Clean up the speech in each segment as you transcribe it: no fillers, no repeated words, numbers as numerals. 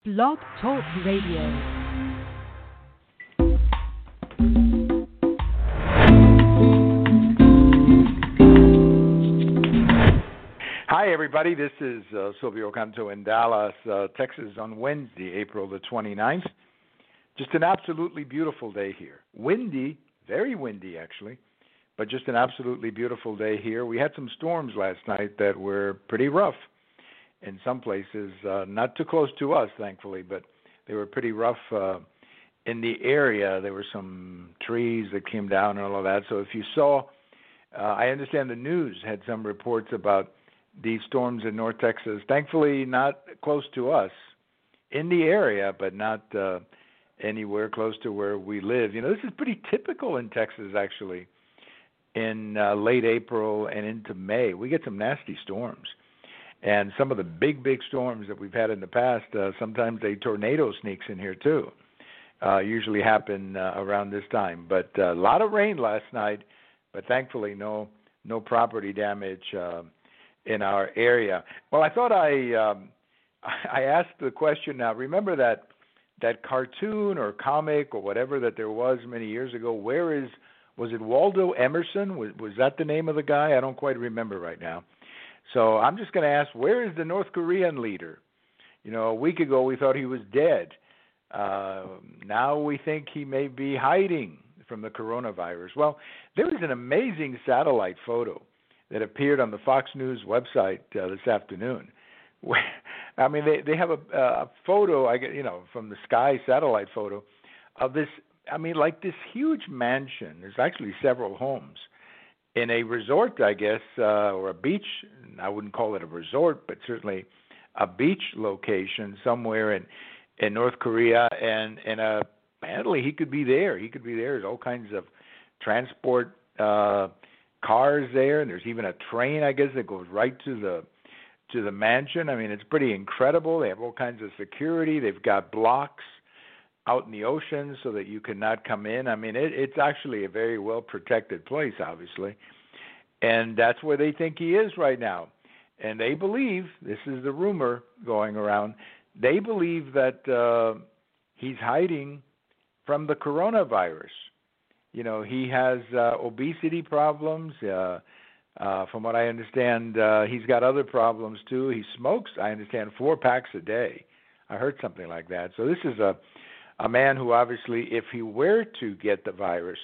Blog Talk Radio. Hi, everybody. This is Silvio Canto in Dallas, Texas on Wednesday, April the 29th. Just an absolutely beautiful day here. Windy, very windy actually, but just an absolutely beautiful day here. We had some storms last night that were pretty rough in some places, not too close to us, thankfully, but they were pretty rough in the area. There were some trees that came down and all of that. So if you saw, I understand the news had some reports about these storms in North Texas, thankfully not close to us, in the area, but not anywhere close to where we live. You know, this is pretty typical in Texas, actually, in late April and into May. We get some nasty storms. And some of the big storms that we've had in the past, sometimes a tornado sneaks in here too. Usually happen around this time. But a lot of rain last night, but thankfully no property damage in our area. Well, I thought I asked the question now. Remember that cartoon or comic or whatever that there was many years ago? Was it Waldo Emerson? Was that the name of the guy? I don't quite remember right now. So I'm just going to ask, where is the North Korean leader? You know, a week ago we thought he was dead. Now we think he may be hiding from the coronavirus. Well, there was an amazing satellite photo that appeared on the Fox News website this afternoon. I mean, they have a photo, from the sky satellite photo of this. I mean, like this huge mansion. There's actually several homes in a resort, I guess, or a beach. I wouldn't call it a resort, but certainly a beach location somewhere in North Korea. And apparently he could be there. There's all kinds of transport cars there, and there's even a train, I guess, that goes right to the mansion. I mean, it's pretty incredible. They have all kinds of security. They've got blocks out in the ocean so that you cannot come in. I mean, it's actually a very well-protected place, obviously. And that's where they think he is right now. And they believe, this is the rumor going around, they believe that he's hiding from the coronavirus. You know, he has obesity problems. From what I understand, he's got other problems too. He smokes, I understand, 4 packs a day. I heard something like that. So this is a man who obviously, if he were to get the virus,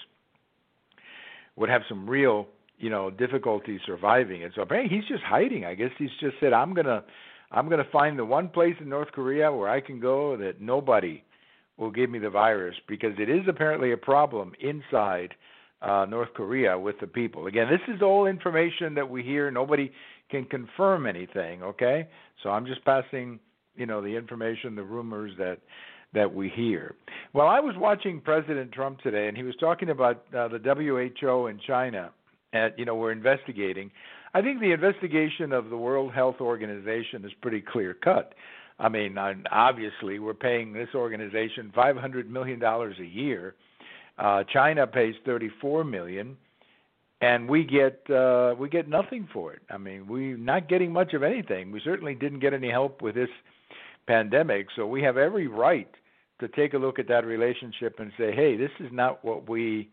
would have some real, difficulty surviving it. So apparently he's just hiding. I guess he's just said, I'm gonna find the one place in North Korea where I can go that nobody will give me the virus, because it is apparently a problem inside North Korea with the people. Again, this is all information that we hear. Nobody can confirm anything, okay? So I'm just passing, the information, the rumors that we hear. Well, I was watching President Trump today, and he was talking about the WHO in China. We're investigating. I think the investigation of the World Health Organization is pretty clear-cut. I mean, obviously, we're paying this organization $500 million a year. China pays $34 million, and we get nothing for it. I mean, we're not getting much of anything. We certainly didn't get any help with this pandemic, so we have every right to take a look at that relationship and say, hey, this is not what we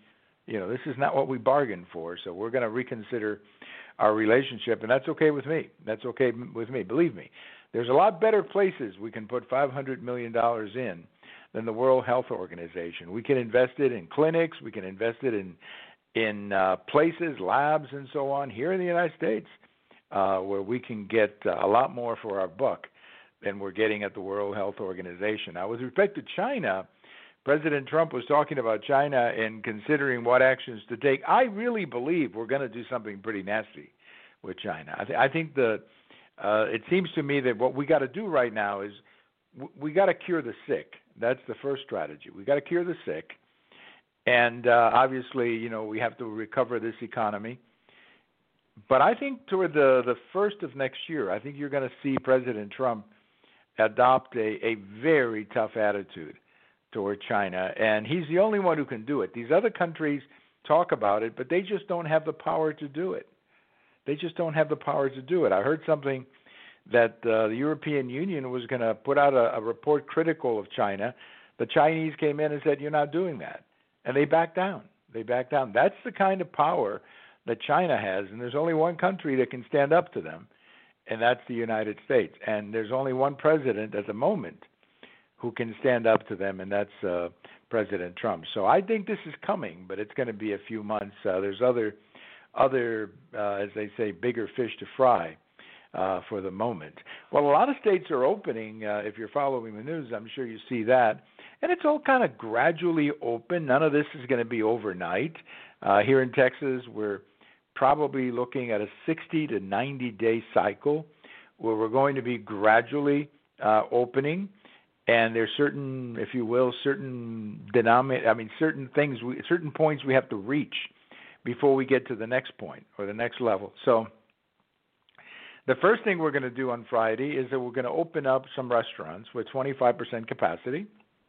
bargained for, so we're going to reconsider our relationship, and that's okay with me. That's okay with me. Believe me, there's a lot better places we can put $500 million in than the World Health Organization. We can invest it in clinics. We can invest it in places, labs, and so on here in the United States, where we can get a lot more for our buck than we're getting at the World Health Organization. Now, with respect to China, President Trump was talking about China and considering what actions to take. I really believe we're going to do something pretty nasty with China. I think it seems to me that what we got to do right now is we got to cure the sick. That's the first strategy. We got to cure the sick, and obviously, we have to recover this economy. But I think toward the first of next year, I think you're going to see President Trump adopt a very tough attitude toward China, and he's the only one who can do it. These other countries talk about it, but they just don't have the power to do it. I heard something that the European Union was going to put out a report critical of China. The Chinese came in and said, "You're not doing that," and they backed down. They backed down. That's the kind of power that China has, and there's only one country that can stand up to them, and that's the United States. And there's only one president at the moment who can stand up to them, and that's President Trump. So I think this is coming, but it's going to be a few months. There's other, as they say, bigger fish to fry for the moment. Well, a lot of states are opening. If you're following the news, I'm sure you see that. And it's all kind of gradually open. None of this is going to be overnight. Here in Texas, we're probably looking at a 60 to 90-day cycle where we're going to be gradually opening. And there's certain, if you will, certain things, certain points we have to reach before we get to the next point or the next level. So the first thing we're going to do on Friday is that we're going to open up some restaurants with 25% capacity.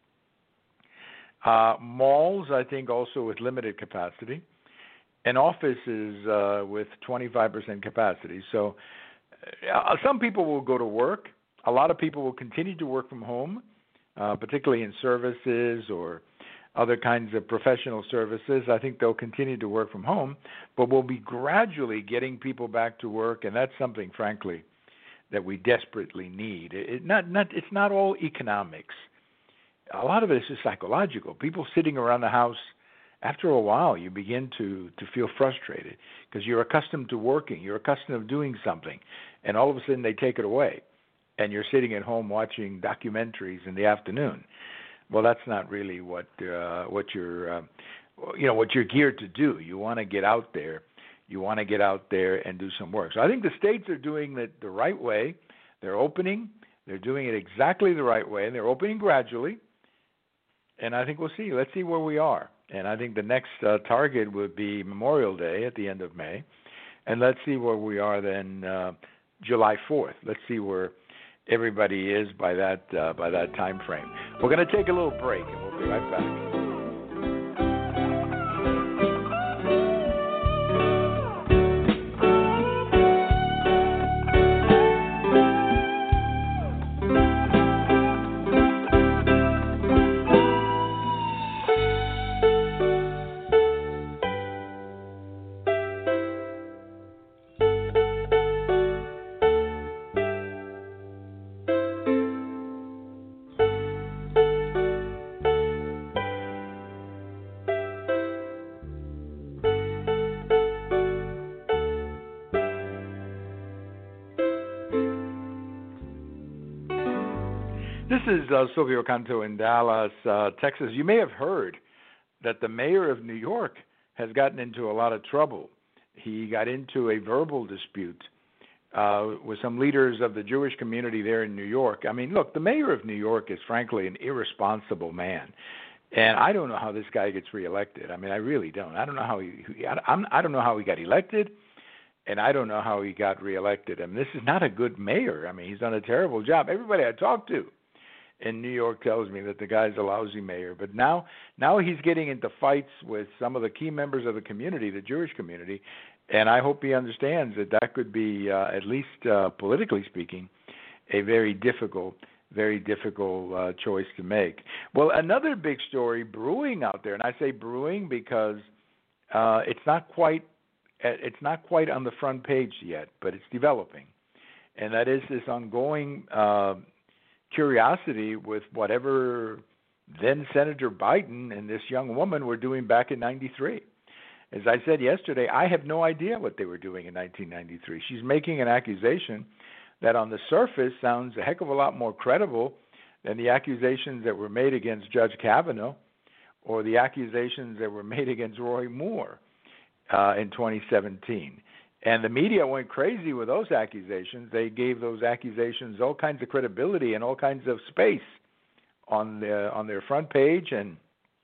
Malls, I think, also with limited capacity. And offices with 25% capacity. So some people will go to work. A lot of people will continue to work from home, particularly in services or other kinds of professional services. I think they'll continue to work from home, but we'll be gradually getting people back to work, and that's something, frankly, that we desperately need. It's not all economics. A lot of it is just psychological. People sitting around the house, after a while, you begin to feel frustrated because you're accustomed to working, you're accustomed to doing something, and all of a sudden they take it away. And you're sitting at home watching documentaries in the afternoon. Well, that's not really what you're geared to do. You want to get out there. You want to get out there and do some work. So I think the states are doing it the right way. They're opening. They're doing it exactly the right way, and they're opening gradually. And I think we'll see. Let's see where we are. And I think the next target would be Memorial Day at the end of May. And let's see where we are then July 4th. Let's see where everybody is by that time frame. We're going to take a little break, and we'll be right back. This is Silvio Canto in Dallas, Texas. You may have heard that the mayor of New York has gotten into a lot of trouble. He got into a verbal dispute with some leaders of the Jewish community there in New York. I mean, look, the mayor of New York is frankly an irresponsible man. And I don't know how this guy gets reelected. I mean, I really don't. I don't know how I don't know how he got elected, and I don't know how he got reelected. I mean, this is not a good mayor. I mean, he's done a terrible job. Everybody I talk to in New York tells me that the guy's a lousy mayor. But now he's getting into fights with some of the key members of the community, the Jewish community, and I hope he understands that could be, at least politically speaking, a very difficult choice to make. Well, another big story brewing out there, and I say brewing because it's not quite on the front page yet, but it's developing, and that is this ongoing curiosity with whatever then Senator Biden and this young woman were doing back in 93. As I said yesterday, I have no idea what they were doing in 1993. She's making an accusation that on the surface sounds a heck of a lot more credible than the accusations that were made against Judge Kavanaugh or the accusations that were made against Roy Moore in 2017. And the media went crazy with those accusations. They gave those accusations all kinds of credibility and all kinds of space on their front page and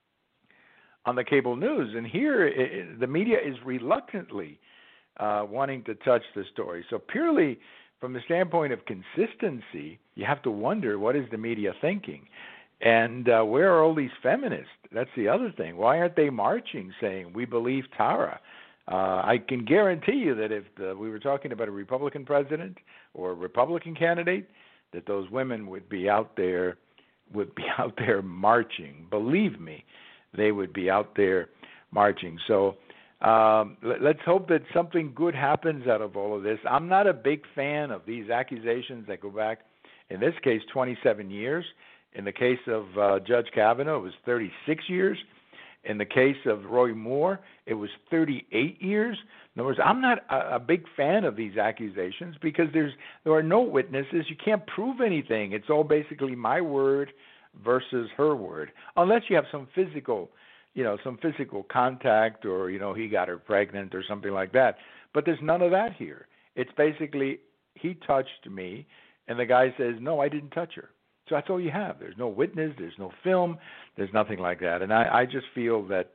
on the cable news. And here, the media is reluctantly wanting to touch the story. So purely from the standpoint of consistency, you have to wonder, what is the media thinking? And where are all these feminists? That's the other thing. Why aren't they marching saying, we believe Tara? I can guarantee you that if we were talking about a Republican president or a Republican candidate, that those women would be out there marching. Believe me, they would be out there marching. So let's hope that something good happens out of all of this. I'm not a big fan of these accusations that go back, in this case, 27 years. In the case of Judge Kavanaugh, it was 36 years. In the case of Roy Moore, it was 38 years. In other words, I'm not a big fan of these accusations because there are no witnesses. You can't prove anything. It's all basically my word versus her word, unless you have some physical contact, or he got her pregnant or something like that. But there's none of that here. It's basically he touched me, and the guy says, no, I didn't touch her. So that's all you have. There's no witness. There's no film. There's nothing like that. And I just feel that,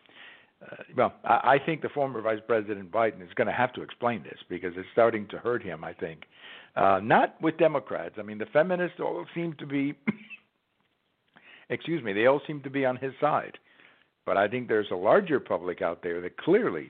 I think the former Vice President Biden is going to have to explain this because it's starting to hurt him, I think. Not with Democrats. I mean, the feminists all seem to be, they all seem to be on his side. But I think there's a larger public out there that clearly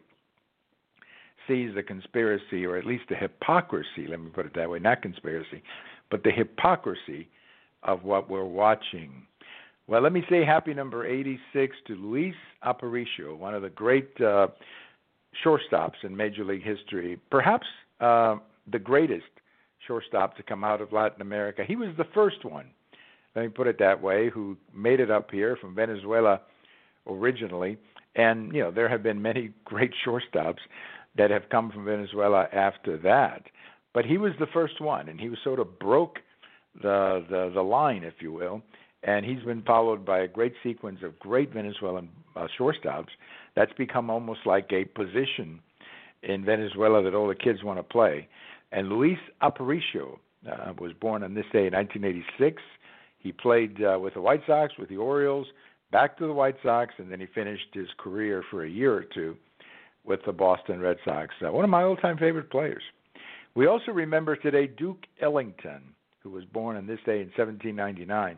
sees the conspiracy, or at least the hypocrisy, let me put it that way, not conspiracy, but the hypocrisy of what we're watching. Well, let me say happy number 86 to Luis Aparicio, one of the great shortstops in Major League history, perhaps the greatest shortstop to come out of Latin America. He was the first one, let me put it that way, who made it up here from Venezuela originally. And, there have been many great shortstops that have come from Venezuela after that. But he was the first one, and he was sort of broke the line, if you will, and he's been followed by a great sequence of great Venezuelan shortstops. That's become almost like a position in Venezuela that all the kids want to play. And Luis Aparicio was born on this day in 1986. He played with the White Sox, with the Orioles, back to the White Sox, and then he finished his career for a year or two with the Boston Red Sox. One of my all-time favorite players. We also remember today Duke Ellington, who was born on this day in 1799.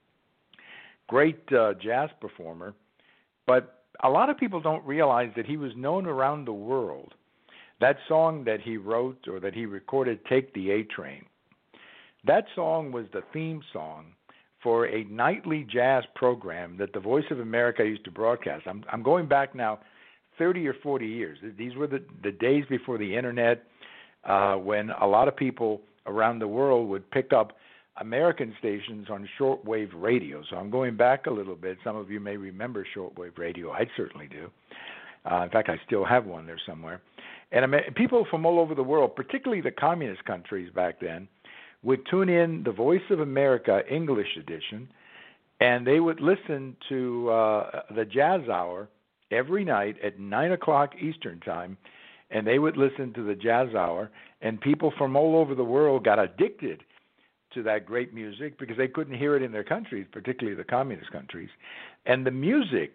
Great jazz performer, but a lot of people don't realize that he was known around the world. That song that he wrote or that he recorded, Take the A Train, that song was the theme song for a nightly jazz program that the Voice of America used to broadcast. I'm going back now 30 or 40 years. These were the days before the Internet, when a lot of people around the world would pick up American stations on shortwave radio. So I'm going back a little bit. Some of you may remember shortwave radio. I certainly do. In fact, I still have one there somewhere. And people from all over the world, particularly the communist countries back then, would tune in the Voice of America English edition, and they would listen to the Jazz Hour every night at 9 o'clock Eastern Time, and they would listen to the Jazz Hour, and people from all over the world got addicted to that great music because they couldn't hear it in their countries, particularly the communist countries. And the music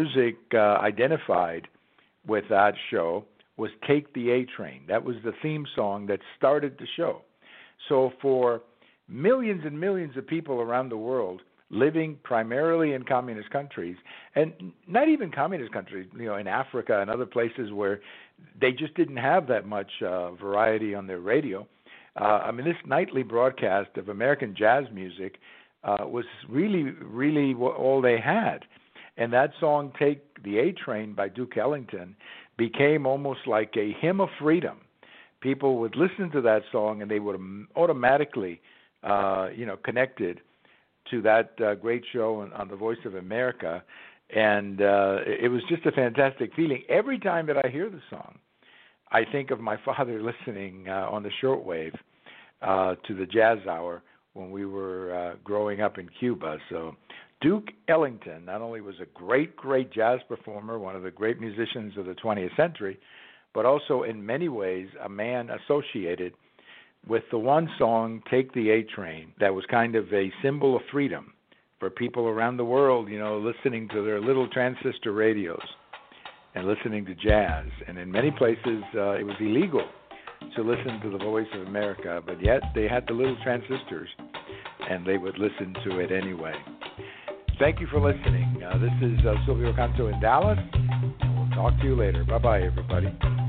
identified with that show was Take the A Train. That was the theme song that started the show. So for millions and millions of people around the world living primarily in communist countries, and not even communist countries, in Africa and other places where they just didn't have that much variety on their radio. This nightly broadcast of American jazz music was really, really all they had. And that song, Take the A Train by Duke Ellington, became almost like a hymn of freedom. People would listen to that song and they would automatically, connected to that great show on the Voice of America. And it was just a fantastic feeling. Every time that I hear the song, I think of my father listening on the shortwave to the Jazz Hour when we were growing up in Cuba. So Duke Ellington not only was a great, great jazz performer, one of the great musicians of the 20th century, but also in many ways a man associated with the one song, Take the A Train, that was kind of a symbol of freedom for people around the world, listening to their little transistor radios and listening to jazz. And in many places, it was illegal to listen to the Voice of America, but yet they had the little transistors, and they would listen to it anyway. Thank you for listening. This is Silvio Canto in Dallas, and we'll Talk to you later. Bye-bye, everybody.